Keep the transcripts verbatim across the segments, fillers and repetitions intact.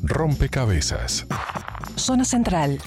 Rompecabezas. Zona Central.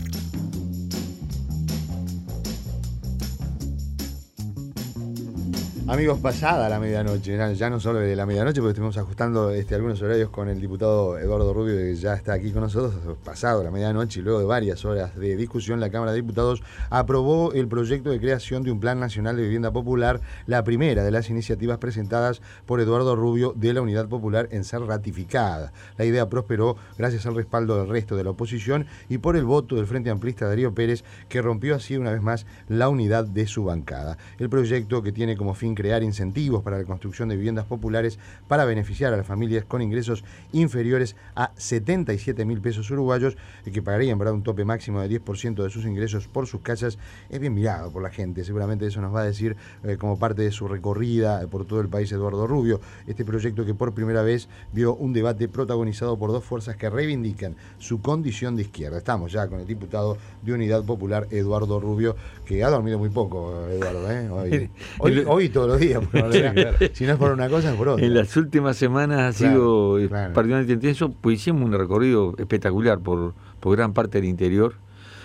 Amigos, pasada la medianoche, ya no solo de la medianoche, porque estuvimos ajustando este, algunos horarios con el diputado Eduardo Rubio, que ya está aquí con nosotros, pasado la medianoche y luego de varias horas de discusión, la Cámara de Diputados aprobó el proyecto de creación de un Plan Nacional de Vivienda Popular, la primera de las iniciativas presentadas por Eduardo Rubio de la Unidad Popular en ser ratificada. La idea prosperó gracias al respaldo del resto de la oposición y por el voto del Frente Amplista Darío Pérez, que rompió así una vez más la unidad de su bancada. El proyecto, que tiene como fin crear incentivos para la construcción de viviendas populares para beneficiar a las familias con ingresos inferiores a setenta y siete mil pesos uruguayos, que pagarían, ¿verdad?, un tope máximo de diez por ciento de sus ingresos por sus casas, es bien mirado por la gente. Seguramente eso nos va a decir eh, como parte de su recorrida por todo el país Eduardo Rubio. Este proyecto, que por primera vez vio un debate protagonizado por dos fuerzas que reivindican su condición de izquierda. Estamos ya con el diputado de Unidad Popular Eduardo Rubio, que ha dormido muy poco, Eduardo, ¿eh? Hoy, hoy, hoy todo todos los días, por sí, claro. Si no es por una cosa, es por otra. En las últimas semanas ha claro, sido claro. particularmente intenso, pues hicimos un recorrido espectacular por, por gran parte del interior,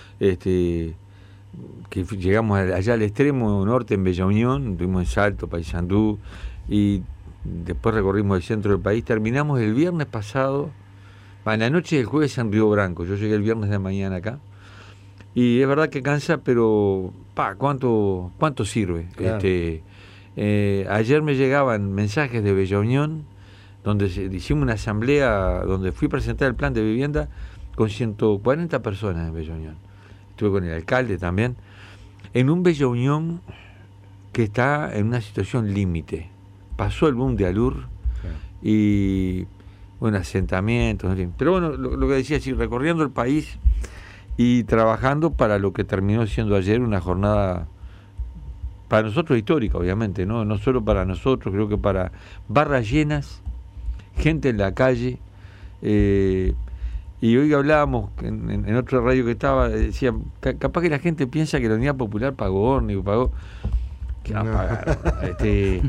este, que llegamos allá al extremo norte, en Bella Unión, estuvimos en Salto, Paysandú, y después recorrimos el centro del país. Terminamos el viernes pasado, en la noche del jueves en Río Branco. Yo llegué el viernes de mañana acá, y es verdad que cansa, pero pa, ¿cuánto, cuánto sirve? Claro. Este, Eh, ayer me llegaban mensajes de Bella Unión, donde se, hicimos una asamblea donde fui a presentar el plan de vivienda con ciento cuarenta personas en Bella Unión. Estuve con el alcalde también, en un Bella Unión que está en una situación límite. Pasó el boom de Alur, sí. Y bueno, asentamientos, en fin. Pero bueno, lo, lo que decía, sí, recorriendo el país y trabajando para lo que terminó siendo ayer una jornada para nosotros histórica, obviamente, ¿no? No solo para nosotros, creo que para barras llenas, gente en la calle. Eh, y hoy hablábamos en, en, en otro radio que estaba, decía, capaz que la gente piensa que la Unidad Popular pagó ómnibus, pagó. Que no, no pagaron. Este,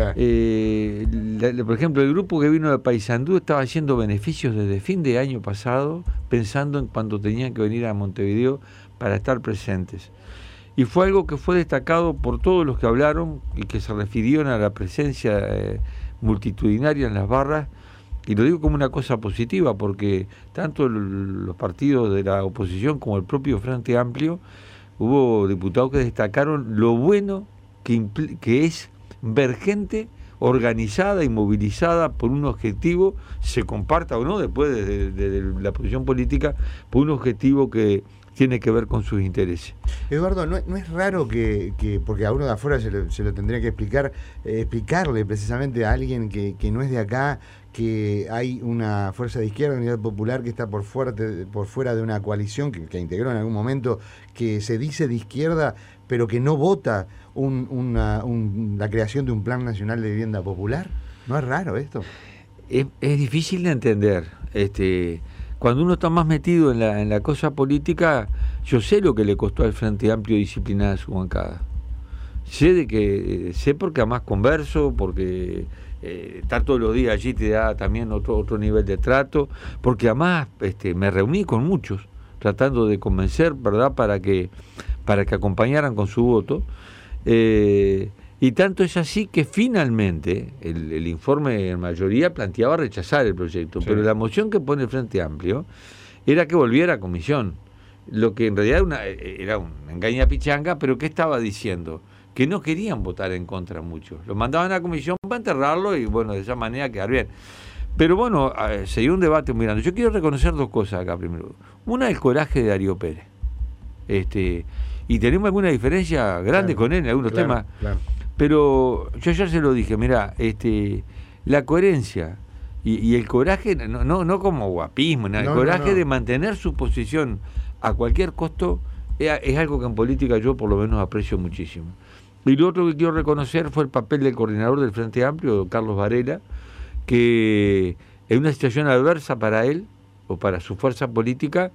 eh, la, la, por ejemplo, el grupo que vino de Paysandú estaba haciendo beneficios desde fin de año pasado, pensando en cuando tenían que venir a Montevideo para estar presentes. Y fue algo que fue destacado por todos los que hablaron y que se refirieron a la presencia eh, multitudinaria en las barras, y lo digo como una cosa positiva, porque tanto el, los partidos de la oposición como el propio Frente Amplio, hubo diputados que destacaron lo bueno que, impl- que es ver gente organizada y movilizada por un objetivo, se comparta o no después de, de, de la posición política, por un objetivo que tiene que ver con sus intereses. Eduardo, ¿no, no es raro que, que, porque a uno de afuera se lo, se lo tendría que explicar, eh, explicarle precisamente a alguien que, que no es de acá, que hay una fuerza de izquierda, Unidad Popular, que está por, fuerte, por fuera de una coalición que, que integró en algún momento, que se dice de izquierda, pero que no vota un, una, un, la creación de un Plan Nacional de Vivienda Popular? ¿No es raro esto? Es, es difícil de entender. Este... Cuando uno está más metido en la, en la cosa política, yo sé lo que le costó al Frente Amplio disciplinar a su bancada. Sé de que, sé porque además converso, porque eh, estar todos los días allí te da también otro, otro nivel de trato, porque además este, me reuní con muchos, tratando de convencer, ¿verdad?, para que, para que acompañaran con su voto. Eh, Y tanto es así que finalmente el, el informe en mayoría planteaba rechazar el proyecto, sí. Pero la moción que pone el Frente Amplio era que volviera a comisión, lo que en realidad una, era una engaña pichanga, pero ¿qué estaba diciendo? Que no querían votar en contra muchos, lo mandaban a comisión para enterrarlo y bueno, de esa manera quedar bien. Pero bueno, se dio un debate muy grande. Yo quiero reconocer dos cosas acá primero. Una, el coraje de Darío Pérez. Este, y tenemos alguna diferencia grande, claro, con él en algunos claro, temas. Claro. Pero yo ayer se lo dije, mira, este, la coherencia y, y el coraje, no, no, no como guapismo, no, el no, coraje no, no. de mantener su posición a cualquier costo es, es algo que en política yo por lo menos aprecio muchísimo. Y lo otro que quiero reconocer fue el papel del coordinador del Frente Amplio, Carlos Varela, que en una situación adversa para él o para su fuerza política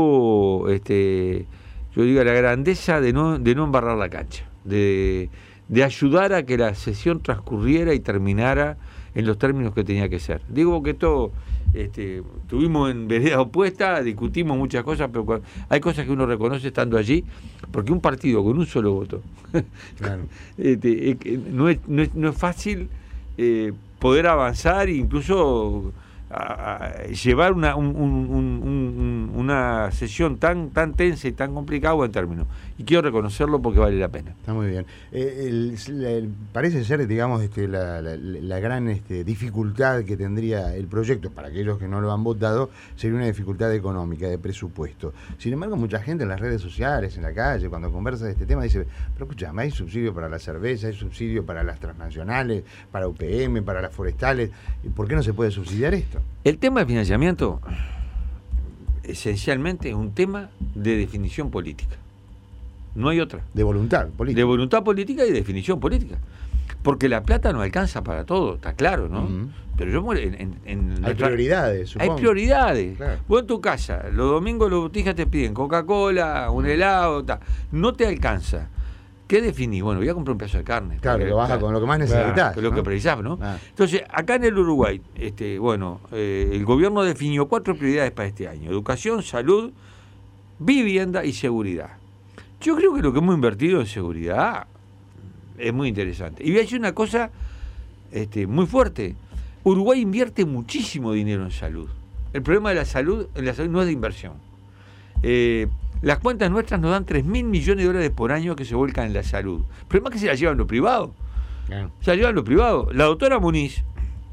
tuvo, este, yo digo, la grandeza de no, de no embarrar la cancha, de de ayudar a que la sesión transcurriera y terminara en los términos que tenía que ser. Digo que todo, este, estuvimos en veredas opuestas, discutimos muchas cosas, pero hay cosas que uno reconoce estando allí, porque un partido con un solo voto, claro. este, no, es, no, es, no es fácil eh, poder avanzar e incluso a, a llevar una, un, un, un, una sesión tan, tan tensa y tan complicada a buen término. Y quiero reconocerlo porque vale la pena. Está muy bien. Eh, el, el, parece ser, digamos, este, la, la, la gran este, dificultad que tendría el proyecto, para aquellos que no lo han votado, sería una dificultad económica, de presupuesto. Sin embargo, mucha gente en las redes sociales, en la calle, cuando conversa de este tema, dice, pero escúchame, hay subsidio para la cerveza, hay subsidio para las transnacionales, para U P M, para las forestales. ¿Por qué no se puede subsidiar esto? El tema de financiamiento, esencialmente, es un tema de definición política. No hay otra. De voluntad política. De voluntad política y de definición política. Porque la plata no alcanza para todo, está claro, ¿no? Uh-huh. Pero yo en, en, en Hay nuestra... prioridades, supongo. Hay prioridades. Claro. Vos en tu casa, los domingos los botijas te piden Coca-Cola, un helado, ta. No te alcanza. ¿Qué definís? Bueno, voy a comprar un pedazo de carne. Claro, porque, lo vas a con lo que más necesitas. Claro, ¿no? Lo que precisás, ¿no? Ah. Entonces, acá en el Uruguay, este, bueno, eh, el gobierno definió cuatro prioridades para este año: educación, salud, vivienda y seguridad. Yo creo que lo que hemos invertido en seguridad es muy interesante. Y voy a decir una cosa este, muy fuerte. Uruguay invierte muchísimo dinero en salud. El problema de la salud, en la salud no es de inversión. Eh, las cuentas nuestras nos dan tres mil millones de dólares por año que se vuelcan en la salud. El problema es que se la llevan los privados. Claro. Se la llevan los privados. La doctora Muniz,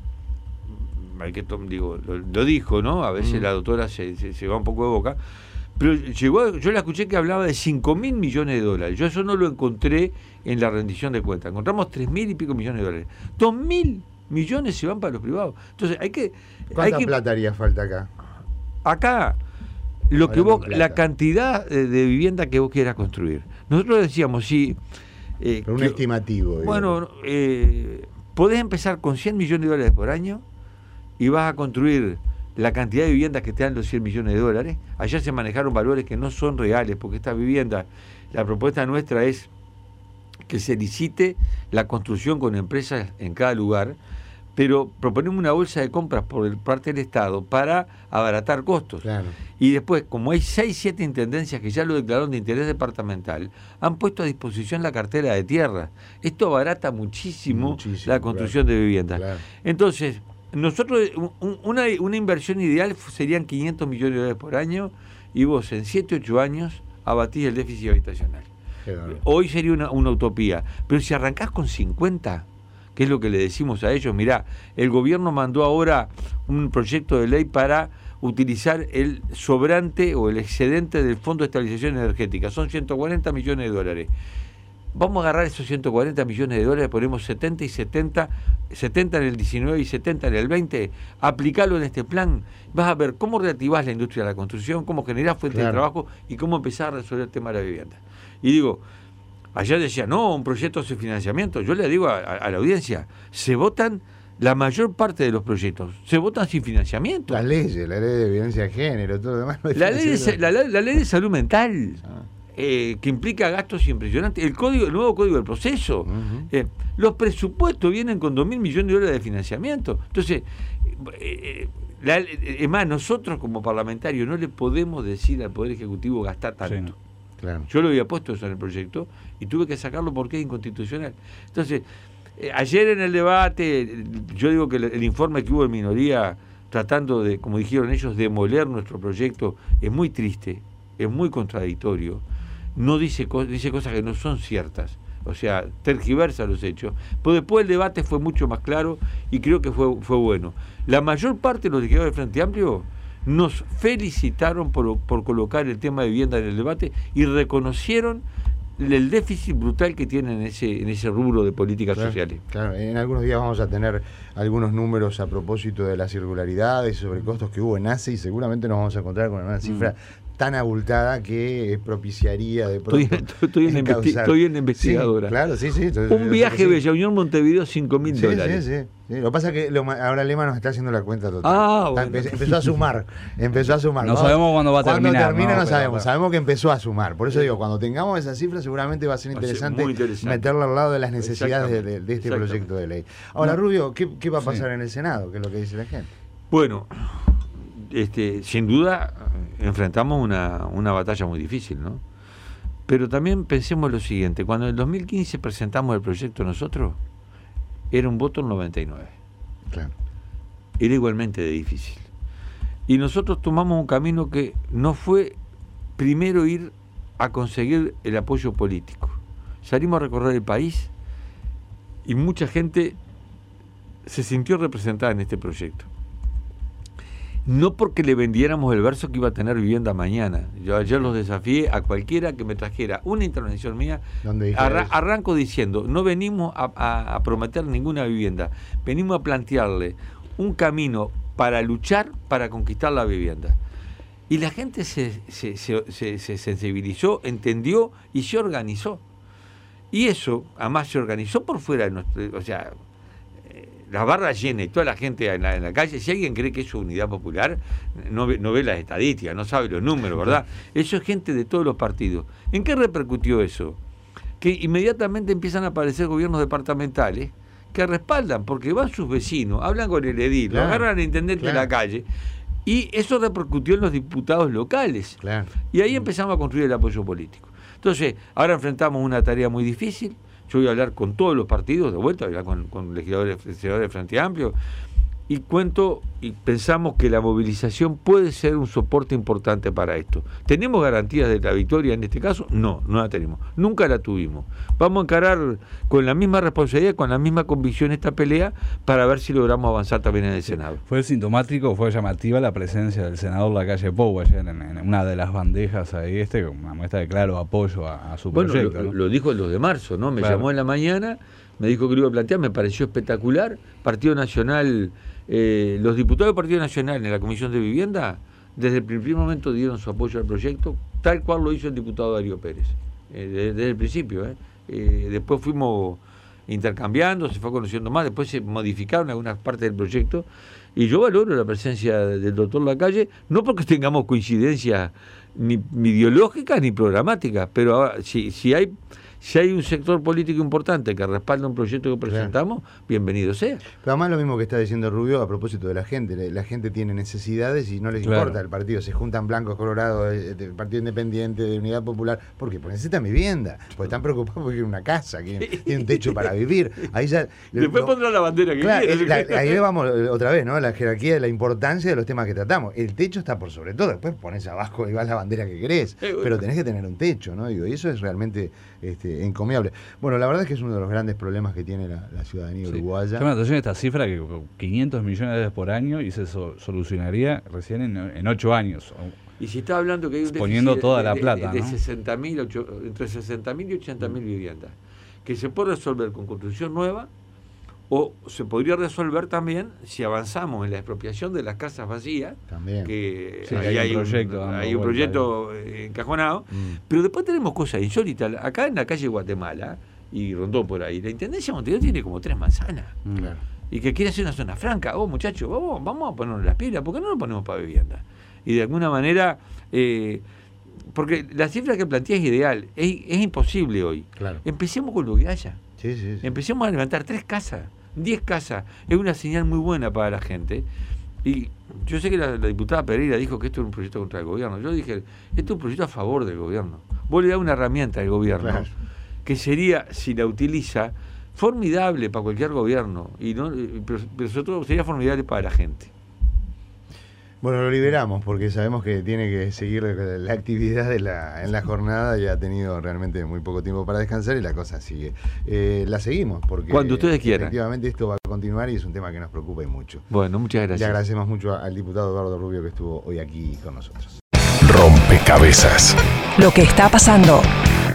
hay que digo, lo, lo dijo, ¿no? A veces mm. la doctora se, se, se va un poco de boca. Pero llegó, yo la escuché que hablaba de cinco mil millones de dólares. Yo eso no lo encontré en la rendición de cuentas. Encontramos tres mil y pico millones de dólares. dos mil millones se van para los privados. Entonces hay que... ¿Cuánta hay que, plata haría falta acá? Acá, lo que vos, la cantidad de, de vivienda que vos quieras construir. Nosotros decíamos, si... Eh, Pero un que, estimativo. Bueno, eh, podés empezar con cien millones de dólares por año y vas a construir... la cantidad de viviendas que te dan los cien millones de dólares. Allá se manejaron valores que no son reales, porque esta vivienda, la propuesta nuestra es que se licite la construcción con empresas en cada lugar, pero proponemos una bolsa de compras por parte del Estado para abaratar costos. Claro. Y después, como hay seis, siete intendencias que ya lo declararon de interés departamental, han puesto a disposición la cartera de tierra. Esto abarata muchísimo, muchísimo la construcción claro. de viviendas. Claro. Entonces, nosotros, una, una inversión ideal serían quinientos millones de dólares por año, y vos en siete, ocho años abatís el déficit habitacional. Hoy sería una, una utopía, pero si arrancás con cincuenta, que es lo que le decimos a ellos, mirá, el gobierno mandó ahora un proyecto de ley para utilizar el sobrante o el excedente del Fondo de Estabilización Energética, son ciento cuarenta millones de dólares. Vamos a agarrar esos ciento cuarenta millones de dólares, ponemos setenta y setenta, setenta en el diecinueve y setenta en el veinte, aplicalo en este plan, vas a ver cómo reactivás la industria de la construcción, cómo generás fuentes claro. de trabajo y cómo empezar a resolver el tema de la vivienda. Y digo, ayer decía, no, un proyecto sin financiamiento. Yo le digo a, a, a la audiencia, se votan, la mayor parte de los proyectos se votan sin financiamiento. Las leyes, la ley de violencia de género, todo lo demás. No la, ley de, la, la, la ley de salud mental. Ah. Eh, que implica gastos impresionantes, el código, el nuevo código del proceso, uh-huh. eh, los presupuestos vienen con dos mil millones de dólares de financiamiento. Entonces, eh, la, es más, nosotros como parlamentarios no le podemos decir al Poder Ejecutivo gastar tanto. Sí, no. Claro. Yo lo había puesto eso en el proyecto y tuve que sacarlo porque es inconstitucional. Entonces, eh, ayer en el debate, yo digo que el, el informe que hubo en minoría, tratando de, como dijeron ellos, demoler nuestro proyecto, es muy triste, es muy contradictorio. No dice, dice cosas que no son ciertas, o sea, tergiversa los hechos. Pero después el debate fue mucho más claro y creo que fue, fue bueno. La mayor parte de los legisladores del Frente Amplio nos felicitaron por, por colocar el tema de vivienda en el debate y reconocieron el déficit brutal que tienen en ese, en ese rubro de políticas claro, sociales. Claro, en algunos días vamos a tener algunos números a propósito de las irregularidades y sobrecostos que hubo en A C E y seguramente nos vamos a encontrar con una cifra mm. tan abultada que propiciaría de pronto. Estoy, estoy, en, investi estoy en investigadora. Sí, claro, sí, sí. Entonces, un viaje sí. Bella Unión Montevideo, cinco mil sí, dólares. Sí, sí, sí. Lo que pasa es que lo, ahora Lema nos está haciendo la cuenta total. Ah, bueno. Empezó, empezó a sumar. Empezó a sumar. No ¿no? sabemos cuándo va a terminar. Cuando termina no, no sabemos. pero... Sabemos que empezó a sumar. Por eso digo, cuando tengamos esa cifra, seguramente va a ser interesante, muy interesante. meterla al lado de las necesidades de, de, de este proyecto de ley. Ahora, no. Rubio, ¿qué, ¿qué va a pasar sí. en el Senado? ¿Qué es lo que dice la gente? Bueno, este, sin duda enfrentamos una, una batalla muy difícil, ¿no? Pero también pensemos lo siguiente, cuando en el dos mil quince presentamos el proyecto nosotros, era un voto el noventa y nueve. Claro. Era igualmente de difícil. Y nosotros tomamos un camino que no fue primero ir a conseguir el apoyo político. Salimos a recorrer el país y mucha gente se sintió representada en este proyecto. No porque le vendiéramos el verso que iba a tener vivienda mañana. Yo ayer los desafié a cualquiera que me trajera una intervención mía. Arra arranco diciendo, no venimos a, a, a prometer ninguna vivienda, venimos a plantearle un camino para luchar para conquistar la vivienda. Y la gente se, se, se, se, se sensibilizó, entendió y se organizó. Y eso, además, se organizó por fuera de nuestro... O sea, las barras llenas y toda la gente en la, en la calle, si alguien cree que es Unidad Popular, no ve, no ve las estadísticas, no sabe los números, ¿verdad? Eso es gente de todos los partidos. ¿En qué repercutió eso? Que inmediatamente empiezan a aparecer gobiernos departamentales que respaldan, porque van sus vecinos, hablan con el edil, claro, lo agarran al intendente claro. de la calle, y eso repercutió en los diputados locales. Claro. Y ahí empezamos a construir el apoyo político. Entonces, ahora enfrentamos una tarea muy difícil. Yo voy a hablar con todos los partidos, de vuelta, voy a hablar con, con legisladores, legisladores de Frente Amplio, y cuento y pensamos que la movilización puede ser un soporte importante para esto. ¿Tenemos garantías de la victoria en este caso? No, no la tenemos. Nunca la tuvimos. Vamos a encarar con la misma responsabilidad, con la misma convicción esta pelea para ver si logramos avanzar también en el Senado. ¿Fue sintomático, fue llamativa la presencia del senador Lacalle Pou ayer en, en una de las bandejas ahí, este, con una muestra de claro apoyo a, a su bueno, proyecto? Lo, ¿no? lo dijo el dos de marzo, ¿no? Me claro. llamó en la mañana, me dijo que lo iba a plantear, me pareció espectacular. Partido Nacional... Eh, los diputados del Partido Nacional en la Comisión de Vivienda desde el primer momento dieron su apoyo al proyecto, tal cual lo hizo el diputado Darío Pérez, eh, desde, desde el principio. Eh. Eh, después fuimos intercambiando, se fue conociendo más, después se modificaron algunas partes del proyecto, y yo valoro la presencia del doctor Lacalle, no porque tengamos coincidencias ni, ni ideológicas ni programáticas, pero ahora, si, si hay... Si hay un sector político importante que respalda un proyecto que presentamos, claro. bienvenido sea. Pero además lo mismo que está diciendo Rubio a propósito de la gente. La gente tiene necesidades y no les claro. importa el partido. Se juntan blancos, colorados, del Partido Independiente, de Unidad Popular. ¿Por qué? Porque necesitan vivienda. Porque están preocupados porque quieren una casa, quieren, quieren un techo para vivir. Ahí ya, Después no, pondrán la bandera que claro, quieren. La, ahí vamos otra vez, ¿no? La jerarquía de la importancia de los temas que tratamos. El techo está por sobre todo. Después pones abajo y vas la bandera que querés. Eh, bueno. Pero tenés que tener un techo, ¿no? Digo, y eso es realmente este, encomiable. Bueno, la verdad es que es uno de los grandes problemas que tiene la, la ciudadanía sí. uruguaya. Llama la atención esta cifra que quinientos millones de dólares por año y se so, solucionaría recién en, en ocho años. Y si está hablando que hay un poniendo déficit toda de, la de, plata, de, de ¿no? sesenta mil, entre sesenta mil y ochenta mil mm. viviendas, que se puede resolver con construcción nueva o se podría resolver también si avanzamos en la expropiación de las casas vacías, también. que sí, ahí hay un proyecto, un, hay un proyecto ahí. encajonado, mm. pero después tenemos cosas insólitas. Acá en la calle Guatemala, y Rondó por ahí, la Intendencia de Montevideo tiene como tres manzanas, claro. y que quiere hacer una zona franca. Oh, muchachos, vamos, vamos a ponernos las pilas, ¿por qué no lo ponemos para vivienda? Y de alguna manera, eh, porque la cifra que plantea es ideal, es, es imposible hoy. Claro. Empecemos con lo que haya. Sí, sí, sí. Empecemos a levantar tres casas, diez casas. Es una señal muy buena para la gente. Y yo sé que la, la diputada Pereira dijo que esto era un proyecto contra el gobierno. Yo dije, esto es un proyecto a favor del gobierno. Vos le das una herramienta al gobierno, claro. que sería, si la utiliza, formidable para cualquier gobierno. Y no, pero, pero sobre todo sería formidable para la gente. Bueno, lo liberamos porque sabemos que tiene que seguir la actividad de la, en la jornada y ha tenido realmente muy poco tiempo para descansar y la cosa sigue. Eh, la seguimos porque cuando ustedes quieran. Efectivamente esto va a continuar y es un tema que nos preocupa y mucho. Bueno, muchas gracias. Le agradecemos mucho al diputado Eduardo Rubio que estuvo hoy aquí con nosotros. Rompecabezas. Lo que está pasando.